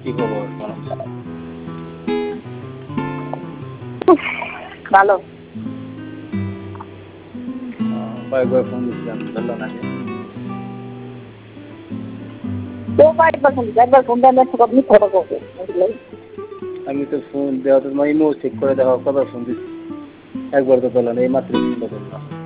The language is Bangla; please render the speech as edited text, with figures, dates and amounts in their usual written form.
কি খবর? ভালো। কয়েকবার ফোন দিচ্ছিলাম, ধরলো না যে। তো কয়েকবার ফোন দিচ্ছি, একবার ফোন দেওয়ার আপনি কথা বলতে আমি তো ফোন দেওয়া তো ইমো চেক করে দেখো কবার ফোন দিচ্ছি, একবার তো ধরলো না, এই মাত্র ফোনটা ধরলাম।